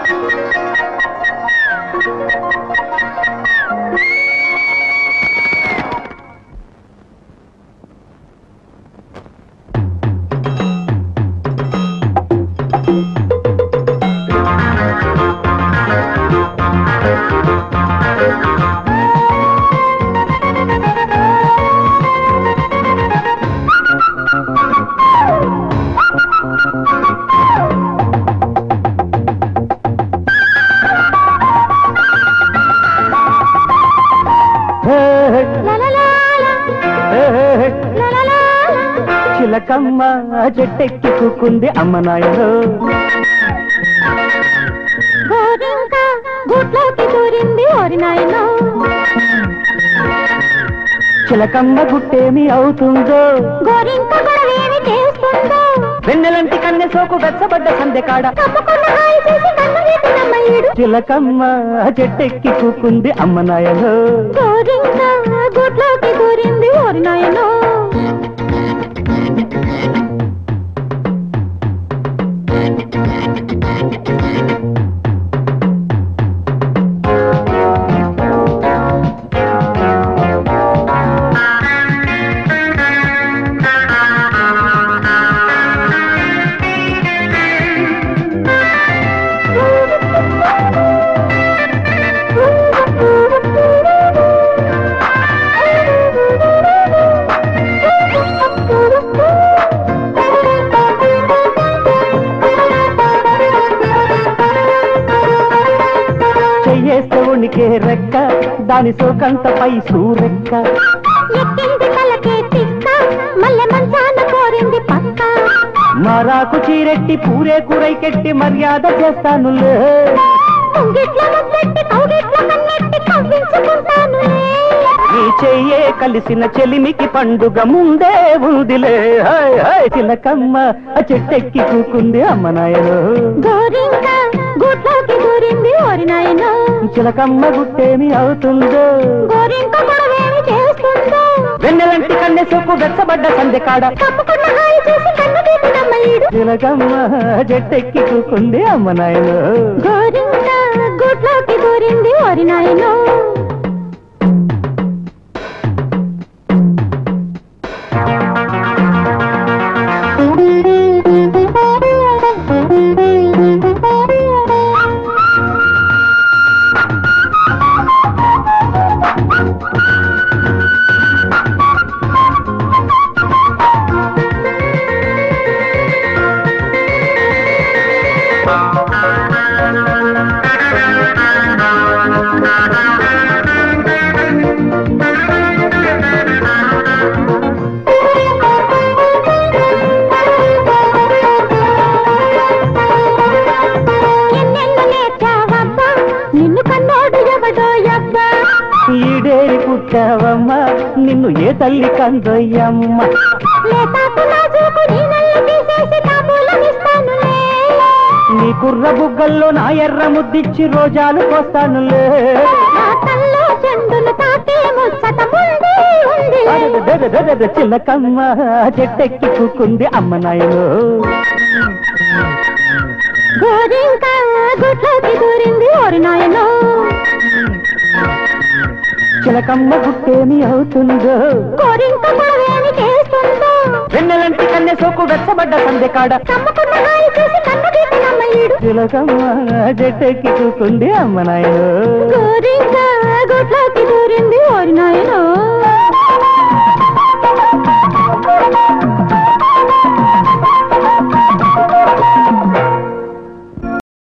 చిలకమ్మ చెట్టెక్కి కూకుంది అమ్మ నాయనో గూట్లోకి దూరింది ఓరి నాయనో చిలకమ్మ గుట్టేమి అవుతుందో గోరింక గొడవేమి చేస్తుందో వెన్నెలంటి కన్నె సోకు వెచ్చబడ్డ సందెకాడ చిలకమ్మ చెట్టెక్కి కూకుంది అమ్మ నాయనో గోరింక గూట్లోకి దూరింది ఓరి నాయనో చెయ్యేస్తవునికే రెక్క దాని సోకంత పై సూరెక్క ఎక్కింది తలకే తిక్క మల్లె మంచాన కోరింది పక్క మారాకు చీరెట్టి పూరే కూరైకెట్టి మర్యాద చేస్తానులే పొంగిట్ల ముద్దెట్టి కౌగిట్ల కన్నెట్టి కవ్వించుకుంటానులే నీ చెయ్యే కలిసిన చెలిమికి పండుగ ముందే ఉందిలే హాయ్ హాయ్ చిలకమ్మ చెట్టెక్కి కూకుంది అమ్మ నాయనో గోరింక గూట్లోకి దూరింది ఓరి నాయనో చిలకమ్మ గుట్టేమి అవుతుందో గోరింక గొడవేమి చేస్తుందో వెన్నెలంటి కన్నె సోకు వెచ్చబడ్డ సందెకాడ తప్పకుండా హాయి చేసి కన్ను తీసినమ్మయుడు చిలకమ్మ చెట్టెక్కి కూకుంది అమ్మ నాయనో గోరింక గూట్లోకి దూరింది ఓరి నాయనో ఈడేరి పుట్టావమ్మ నిన్ను ఏ తల్లి కందొయ్యమ్మ నీ కుర్ర బుగ్గల్లో నా ఎర్ర ముద్దిచ్చి రోజాలు పోస్తానులే చిలకమ్మ చెట్టెక్కి కూకుంది అమ్మ నాయనో గోరింక గుట్లోకి దూరింది ఓరి నాయనో చిలకమ్మ గుట్టేమి అవుతుందో గోరింక గొడవేమి చేస్తుందో వెన్నెలంటి కన్నె సోకు వెచ్చబడ్డ సందెకాడ తప్పకుండా హాయి చేసి కన్ను తీసినమ్మయుడు చిలకమ్మ చెట్టెక్కి కూకుంది అమ్మ నాయనో